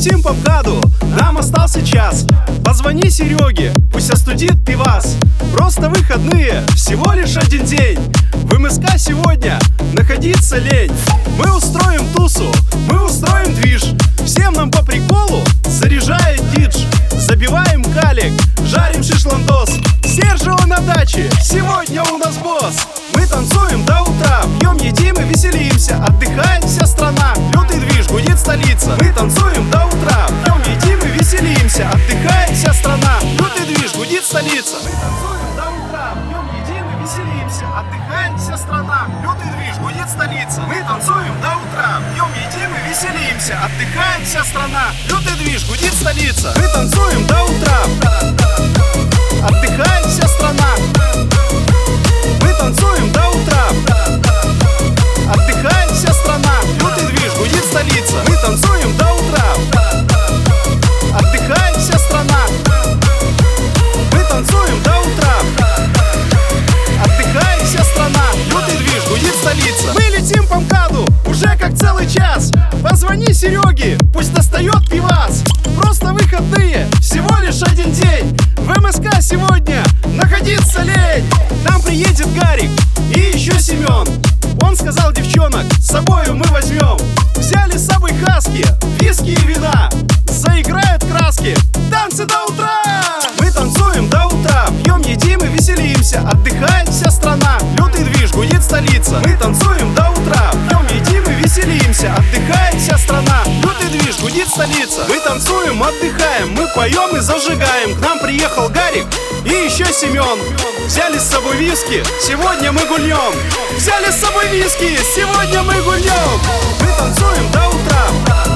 летим по МКАДу, нам остался час. Позвони Сереге, пусть остудит пивас. Просто выходные, всего лишь один день. В МСК сегодня находиться лень. Мы устроим тусу, мы устроим движ. Всем нам по приколу заряжает дидж. Забиваем калик, жарим шишландос. Сержио на даче, сегодня у нас босс. Мы танцуем до утра, пьем, едим и веселимся. Отдыхает вся страна, лютый движ, гудит столица. Мы танцуем до утра, пьем, едим и веселимся. Отдыхает вся страна, лютый движ, гудит столица. Мы танцуем до утра, пьем, едим и веселимся. Отдыхает вся страна, лютый движ, гудит столица. Мы танцуем до утра, пьем, едим и веселимся. Отдыхает вся страна, лютый движ, гудит столица. Мы танцуем до утра, отдыхает вся страна. Мы танцуем до утра, отдыхает вся страна. Лютый движ, гудит столица. Мы танцуем до утра, отдыхает вся страна. Мы танцуем до утра, отдыхает вся страна. Лютый движ, гудит столица. Мы летим по МКАДу уже как целый час. Позвони Сереге, пусть достает пивас. Просто выходные, всего лишь один день. В МСК сегодня находиться лень. Нам приедет Гарик и еще Семен. Он сказал: девчонок с собою мы возьмем. Взяли с собой хаски, виски и вина. Заиграют краски, танцы до утра. Мы танцуем до утра, пьем, едим и веселимся. Отдыхает вся страна, лютый движ, гудит столица. Мы танцуем до утра, пьем, едим и веселимся. Отдыхает вся страна, лютый движ, гудит столица. Мы танцуем, отдыхаем, мы поем и зажигаем. К нам приехал Гарик и еще Семен. Взяли с собой виски, сегодня мы гульнем. Взяли с собой виски, сегодня мы гульнем. Мы танцуем до утра,